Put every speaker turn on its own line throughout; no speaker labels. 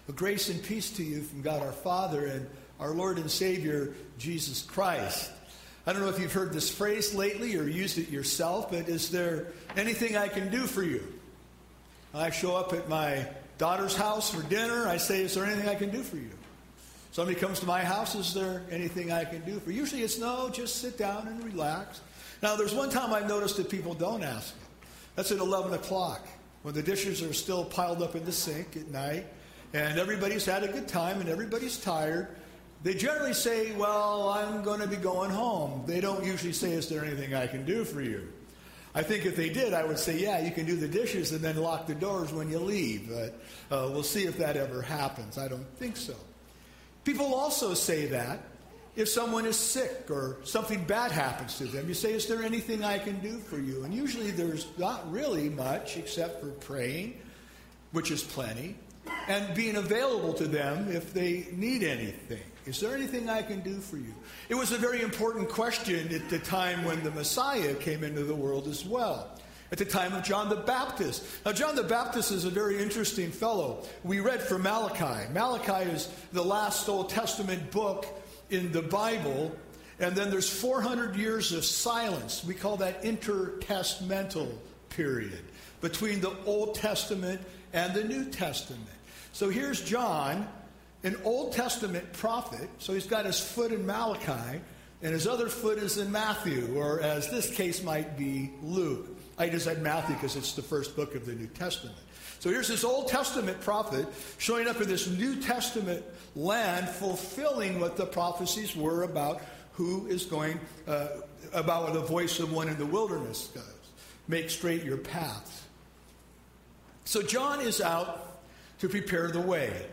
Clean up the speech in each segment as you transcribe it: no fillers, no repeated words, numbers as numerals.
Well, grace and peace to you from God our Father and our Lord and Savior, Jesus Christ. I don't know if you've heard this phrase lately or used it yourself, but is there anything I can do for you? I show up at my daughter's house for dinner. I say, is there anything I can do for you? Somebody comes to my house, is there anything I can do for you? Usually it's no, just sit down and relax. Now, there's one time I've noticed that people don't ask it. That's at 11 o'clock, when the dishes are still piled up in the sink at night, and everybody's had a good time, and everybody's tired. They generally say, well, I'm going to be going home. They don't usually say, is there anything I can do for you? I think if they did, I would say, yeah, you can do the dishes and then lock the doors when you leave. But we'll see if that ever happens. I don't think so. People also say that if someone is sick or something bad happens to them. You say, is there anything I can do for you? And usually there's not really much except for praying, which is plenty, and being available to them if they need anything. Is there anything I can do for you? It was a very important question at the time when the Messiah came into the world as well. At the time of John the Baptist. Now, John the Baptist is a very interesting fellow. We read from Malachi. Malachi is the last Old Testament book in the Bible. And then there's 400 years of silence. We call that intertestamental period between the Old Testament and the New Testament. So here's John, an Old Testament prophet. So he's got his foot in Malachi, and his other foot is in Matthew, or as this case might be, Luke. I just said Matthew because it's the first book of the New Testament. So here's this Old Testament prophet showing up in this New Testament land, fulfilling what the prophecies were about who is going, about what the voice of one in the wilderness does. Make straight your paths. So John is out to prepare the way.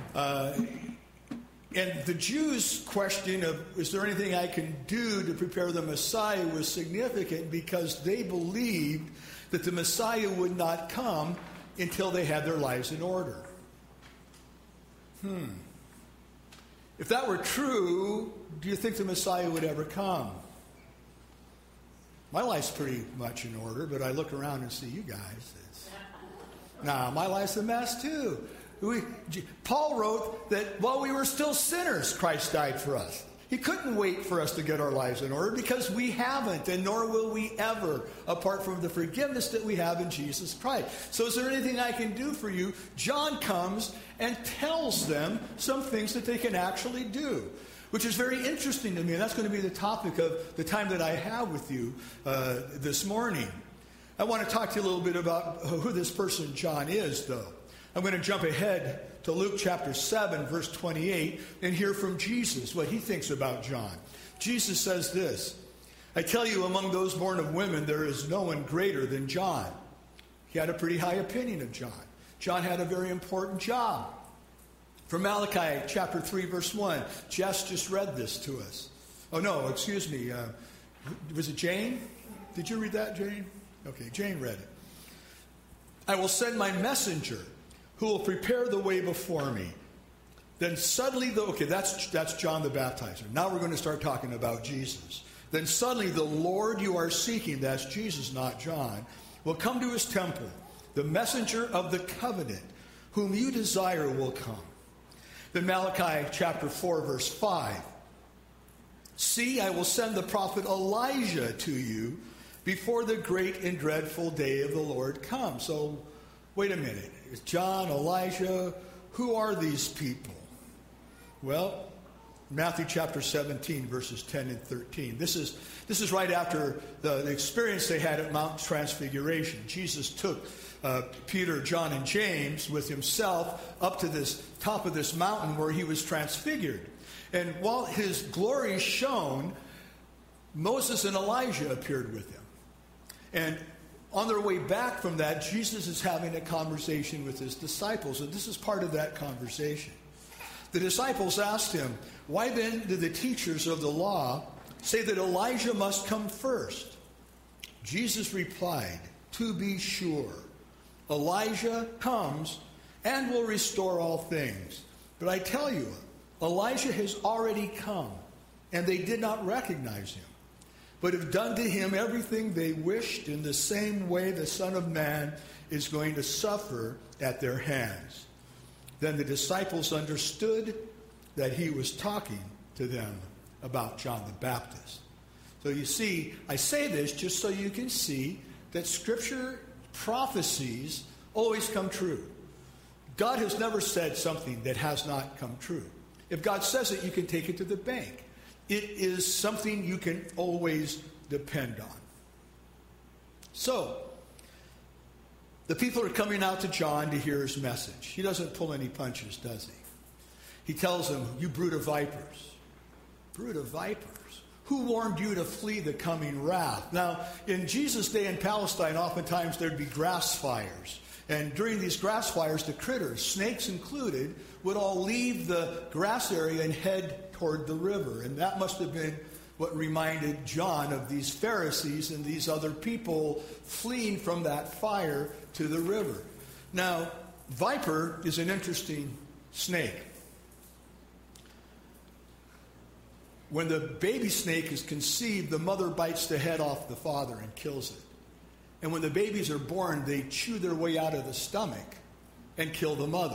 And the Jews' question of, is there anything I can do to prepare the Messiah, was significant because they believed that the Messiah would not come until they had their lives in order. If that were true, do you think the Messiah would ever come? My life's pretty much in order, but I look around and see you guys. My life's a mess too. Paul wrote that while we were still sinners, Christ died for us. He couldn't wait for us to get our lives in order because we haven't, and nor will we ever, apart from the forgiveness that we have in Jesus Christ. So is there anything I can do for you? John comes and tells them some things that they can actually do, which is very interesting to me. And that's going to be the topic of the time that I have with you this morning. I want to talk to you a little bit about who this person John is, though. I'm going to jump ahead to Luke chapter 7, verse 28, and hear from Jesus what he thinks about John. Jesus says this, I tell you, among those born of women, there is no one greater than John. He had a pretty high opinion of John. John had a very important job. From Malachi chapter 3, verse 1, Jess just read this to us. Oh, no, excuse me. Was it Jane? Did you read that, Jane? Okay, Jane read it. I will send my messenger who will prepare the way before me. Then suddenly, that's John the Baptizer. Now we're going to start talking about Jesus. Then suddenly the Lord you are seeking, that's Jesus, not John, will come to his temple. The messenger of the covenant, whom you desire, will come. Then Malachi chapter 4, verse 5. See, I will send the prophet Elijah to you before the great and dreadful day of the Lord comes. So, wait a minute. Is John, Elijah, who are these people? Well, Matthew chapter 17, verses 10 and 13. This is right after the experience they had at Mount Transfiguration. Jesus took Peter, John, and James with himself up to this top of this mountain where he was transfigured. And while his glory shone, Moses and Elijah appeared with him. And on their way back from that, Jesus is having a conversation with his disciples, and this is part of that conversation. The disciples asked him, why then do the teachers of the law say that Elijah must come first? Jesus replied, to be sure, Elijah comes and will restore all things. But I tell you, Elijah has already come, and they did not recognize him, but have done to him everything they wished. In the same way the Son of Man is going to suffer at their hands. Then the disciples understood that he was talking to them about John the Baptist. So you see, I say this just so you can see that Scripture prophecies always come true. God has never said something that has not come true. If God says it, you can take it to the bank. It is something you can always depend on. So, the people are coming out to John to hear his message. He doesn't pull any punches, does he? He tells them, you brood of vipers. Brood of vipers. Who warned you to flee the coming wrath? Now, in Jesus' day in Palestine, oftentimes there'd be grass fires. And during these grass fires, the critters, snakes included, would all leave the grass area and head toward the river. And that must have been what reminded John of these Pharisees and these other people fleeing from that fire to the river. Now, viper is an interesting snake. When the baby snake is conceived, the mother bites the head off the father and kills it. And when the babies are born, they chew their way out of the stomach and kill the mother.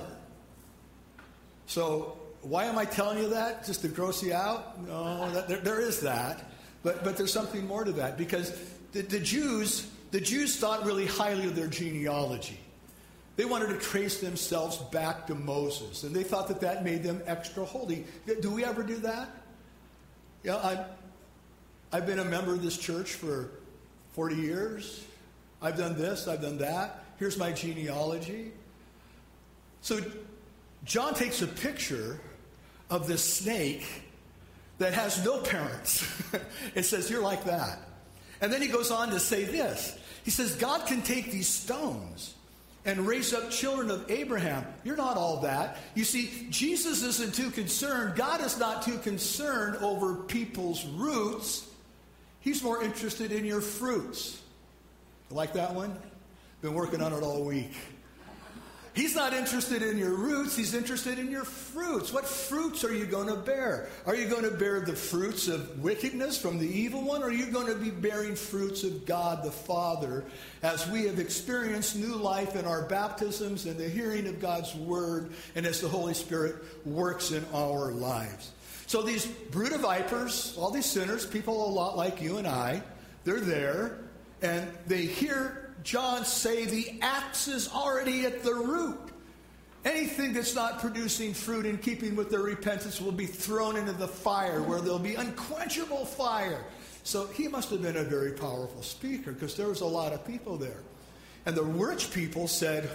So why am I telling you that? Just to gross you out? No, there is that. But there's something more to that. Because the Jews thought really highly of their genealogy. They wanted to trace themselves back to Moses. And they thought that made them extra holy. Do we ever do that? Yeah, I've been a member of this church for 40 years. I've done this, I've done that. Here's my genealogy. So John takes a picture of this snake that has no parents. It says, you're like that. And then he goes on to say this. He says, God can take these stones and raise up children of Abraham. You're not all that. You see, Jesus isn't too concerned. God is not too concerned over people's roots. He's more interested in your fruits. You like that one? Been working on it all week. He's not interested in your roots. He's interested in your fruits. What fruits are you going to bear? Are you going to bear the fruits of wickedness from the evil one? Or are you going to be bearing fruits of God the Father as we have experienced new life in our baptisms and the hearing of God's word and as the Holy Spirit works in our lives? So these brood of vipers, all these sinners, people a lot like you and I, they're there and they hear John say the axe is already at the root. Anything that's not producing fruit in keeping with their repentance will be thrown into the fire where there'll be unquenchable fire. So he must have been a very powerful speaker because there was a lot of people there. And the rich people said,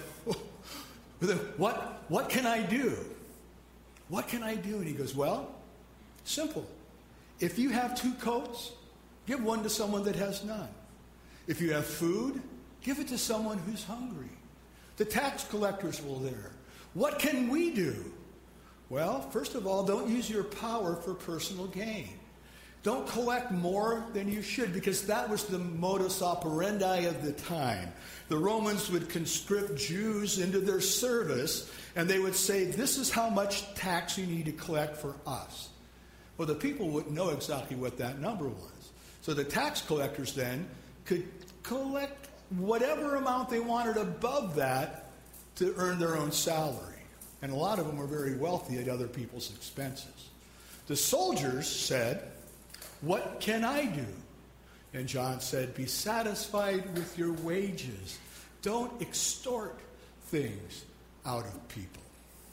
what can I do? What can I do? And he goes, well, simple. If you have 2 coats, give one to someone that has none. If you have food, give it to someone who's hungry. The tax collectors were there. What can we do? Well, first of all, don't use your power for personal gain. Don't collect more than you should, because that was the modus operandi of the time. The Romans would conscript Jews into their service, and they would say, this is how much tax you need to collect for us. Well, the people wouldn't know exactly what that number was. So the tax collectors then could collect whatever amount they wanted above that to earn their own salary. And a lot of them were very wealthy at other people's expenses. The soldiers said, what can I do? And John said, be satisfied with your wages. Don't extort things out of people.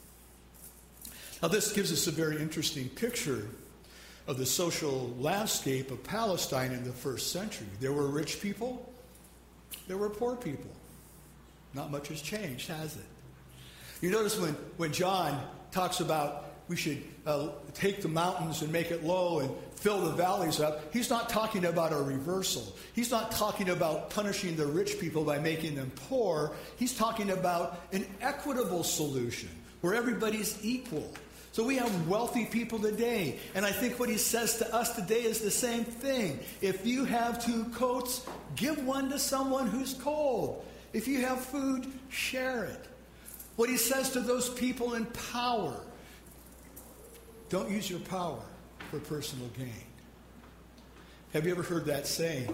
Now this gives us a very interesting picture of the social landscape of Palestine in the first century. There were rich people. There were poor people. Not much has changed, has it? You notice when John talks about we should take the mountains and make it low and fill the valleys up, he's not talking about a reversal. He's not talking about punishing the rich people by making them poor. He's talking about an equitable solution where everybody's equal. So we have wealthy people today. And I think what he says to us today is the same thing. If you have 2 coats, give one to someone who's cold. If you have food, share it. What he says to those people in power, don't use your power for personal gain. Have you ever heard that saying?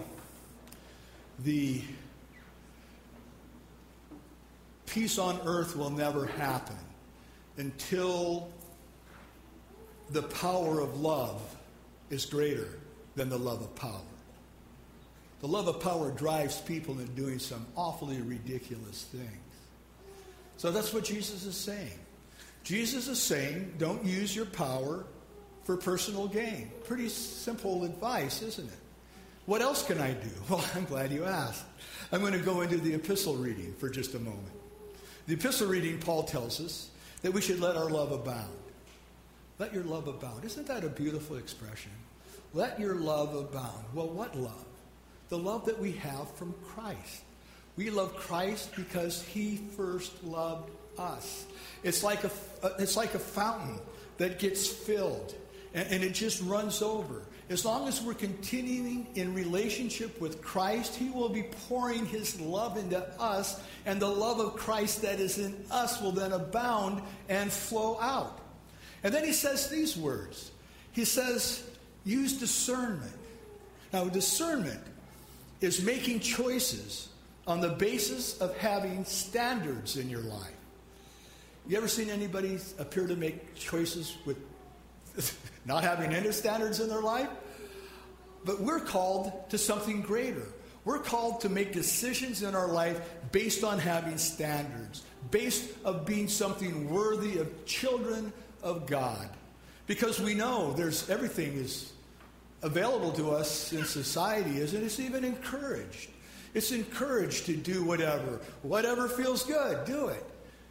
The peace on earth will never happen until the power of love is greater than the love of power. The love of power drives people into doing some awfully ridiculous things. So that's what Jesus is saying. Jesus is saying, don't use your power for personal gain. Pretty simple advice, isn't it? What else can I do? Well, I'm glad you asked. I'm going to go into the epistle reading for just a moment. The epistle reading, Paul tells us that we should let our love abound. Let your love abound. Isn't that a beautiful expression? Let your love abound. Well, what love? The love that we have from Christ. We love Christ because he first loved us. It's like a fountain that gets filled and it just runs over. As long as we're continuing in relationship with Christ, he will be pouring his love into us, and the love of Christ that is in us will then abound and flow out. And then he says these words. He says, use discernment. Now, discernment is making choices on the basis of having standards in your life. You ever seen anybody appear to make choices with not having any standards in their life? But we're called to something greater. We're called to make decisions in our life based on having standards, based on being something worthy of children of God. Because we know everything is available to us in society, and it's even encouraged. It's encouraged to do whatever feels good, do it.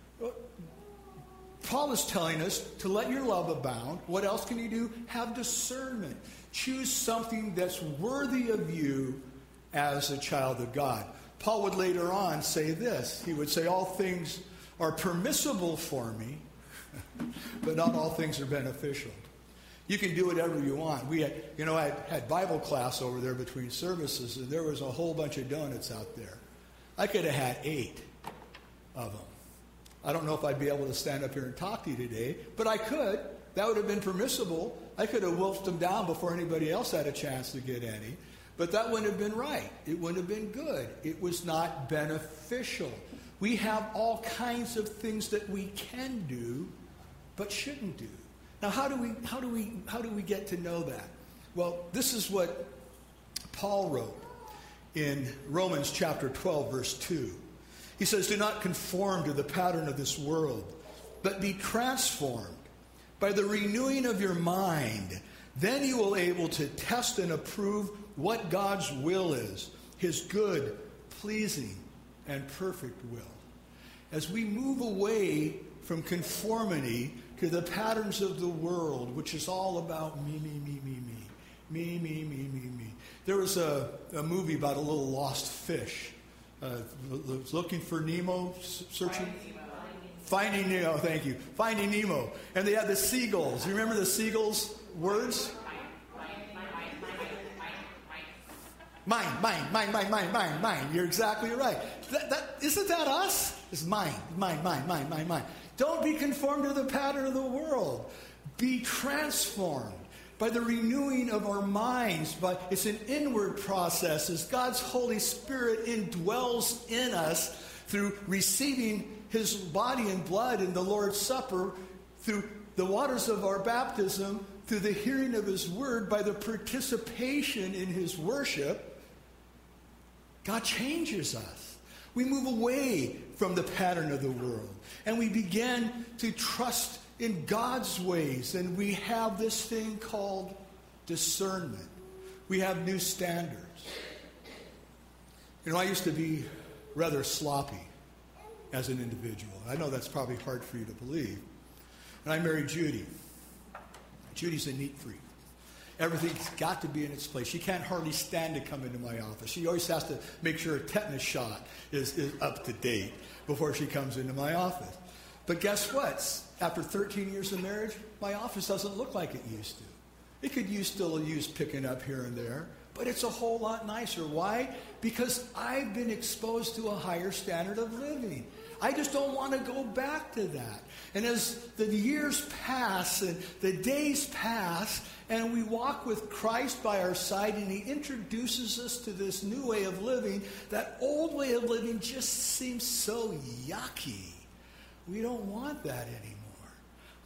Paul is telling us to let your love abound. What else can you do? Have discernment. Choose something that's worthy of you as a child of God. Paul would later on say this. He would say, all things are permissible for me, but not all things are beneficial. You can do whatever you want. I had Bible class over there between services, and there was a whole bunch of donuts out there. I could have had 8 of them. I don't know if I'd be able to stand up here and talk to you today, but I could. That would have been permissible. I could have wolfed them down before anybody else had a chance to get any. But that wouldn't have been right. It wouldn't have been good. It was not beneficial. We have all kinds of things that we can do, but shouldn't do. Now, how do we get to know that? Well, this is what Paul wrote in Romans chapter 12, verse 2. He says, do not conform to the pattern of this world, but be transformed by the renewing of your mind. Then you will be able to test and approve what God's will is, his good, pleasing, and perfect will. As we move away from conformity to the patterns of the world, which is all about me. There was a movie about a little lost fish. Looking for Nemo, searching? Finding Nemo, thank you. Finding Nemo. And they had the seagulls. You remember the seagulls' words? Mine. You're exactly right. Isn't that us? It's mine. Don't be conformed to the pattern of the world. Be transformed by the renewing of our minds. It's an inward process as God's Holy Spirit indwells in us through receiving his body and blood in the Lord's Supper, through the waters of our baptism, through the hearing of his word, by the participation in his worship. God changes us. We move away from the pattern of the world, and we begin to trust in God's ways, and we have this thing called discernment. We have new standards. I used to be rather sloppy as an individual. I know that's probably hard for you to believe. And I married Judy. Judy's a neat freak. Everything's got to be in its place. She can't hardly stand to come into my office. She always has to make sure a tetanus shot is up to date before she comes into my office. But guess what? After 13 years of marriage, my office doesn't look like it used to. It could still use picking up here and there, but it's a whole lot nicer. Why? Because I've been exposed to a higher standard of living. I just don't want to go back to that. And as the years pass and the days pass, and we walk with Christ by our side, and he introduces us to this new way of living, that old way of living just seems so yucky. We don't want that anymore.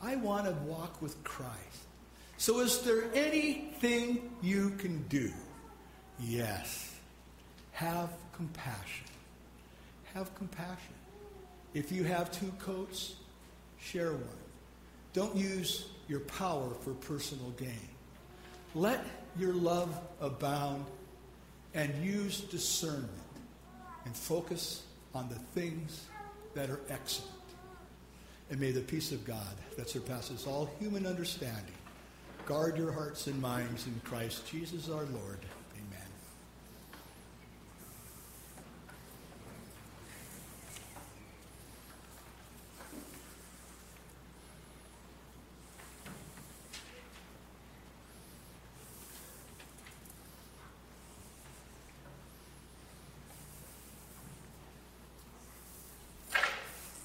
I want to walk with Christ. So is there anything you can do? Yes. Have compassion. Have compassion. If you have 2 coats, share one. Don't use your power for personal gain. Let your love abound and use discernment and focus on the things that are excellent. And may the peace of God that surpasses all human understanding guard your hearts and minds in Christ Jesus our Lord.